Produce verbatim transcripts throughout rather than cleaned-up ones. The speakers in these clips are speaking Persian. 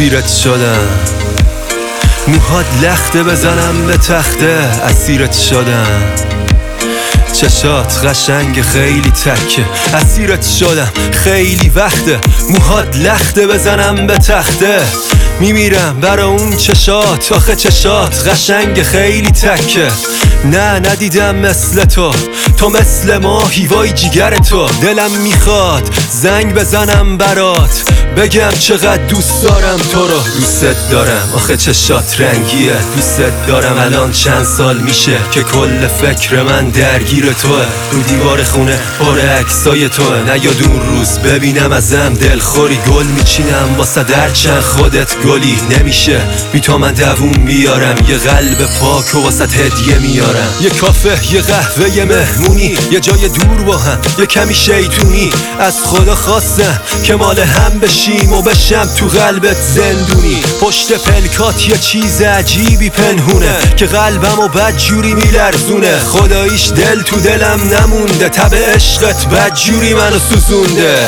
اسیرت شدم، موهات لخته بزنم به تخته اسیرت شدم، چشات قشنگ خیلی تکه اسیرت شدم، خیلی وقته موهات لخته بزنم به تخته میمیرم برا اون چشات، آخه چشات قشنگ خیلی تکه. نه ندیدم مثل تو، تو مثل ماهی وای جیگر تو، دلم میخواد زنگ بزنم برات بگم چقدر دوست دارم تو رو. دوست دارم آخه چشات رنگیه، دوست دارم الان چند سال میشه که کل فکر من درگیر توه، رو دیوار خونه پر عکسای توه، نیاد اون روز ببینم ازم دلخوری، گل میچینم واسه درچن خودت گلی نمیشه بی تو من دووم بیارم، یه قلب پاک و واسه هدیه میارم، یه کافه یه قهوه یه مهمونی، یه جای دور با هم یه کمی شیطونی، از خدا خواستم که مال هم بشیم و بشم تو قلبت زندونی، پشت پلکات یه چیز عجیبی پنهونه که قلبم و بد جوری میلرزونه، خداییش دل تو دلم نمونده، تب عشقت بد جوری منو سوزونده.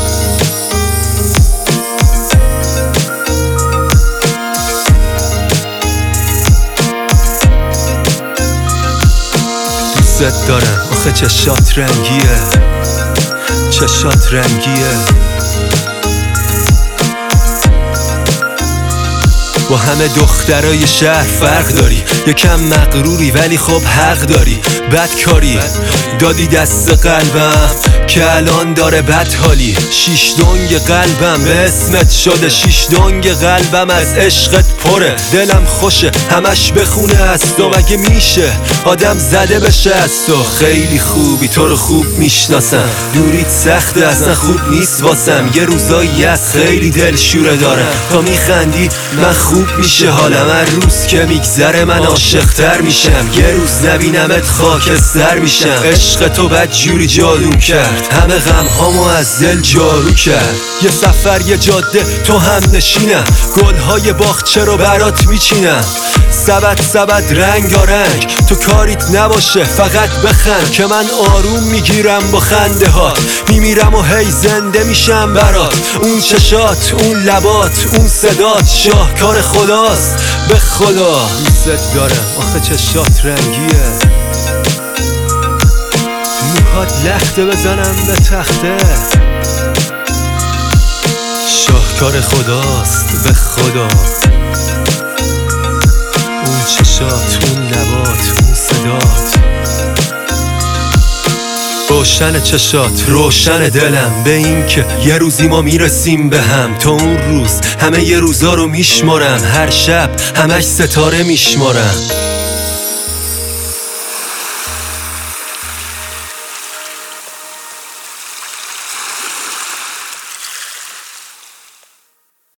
دوست دارم آخه چشات رنگیه، چشات رنگیه، با همه دخترای شهر فرق داری، یکم مغروری ولی خب حق داری، بدکاری دادی دست قلبم که الان داره بد حالی، شیش دنگ قلبم به اسمت شده، شیش دنگ قلبم از عشقت پره، دلم خوشه همش بخونه از تو، مگه میشه آدم زده بشه از تو، خیلی خوبی تو رو خوب میشناسم، دوریت سخته اصلا خوب نیست واسم، یه روزایی از خیلی دلشوره دارم، تا میخندی من خوب میشه حالم، هر روز که میگذره من عاشق‌تر میشم، یه روز نبینمت خاکستر میشم، عشق تو بد جوری جادو کرد، همه غم هامو از دل جارو کرد، یه سفر یه جاده تو هم نشینم، گلهای باغچه رو برات میچینم، سبد سبد رنگارنگ تو کاریت نباشه فقط بخند، که من آروم میگیرم با خنده هات، میمیرم و هی زنده میشم برات، اون چشات اون لبات اون صدات شاهکار خداست به خدا. دوست دارم آخه چشات رنگیه، موهات لخته بزنم به تخته، شاهکار خداست به خدا، اون چشات اون لبات اون صدات، روشن چشات روشن دلم به این که یه روزی ما میرسیم به هم، تا اون روز همه یه روزا رو میشمارم، هر شب همش ستاره میشمارم.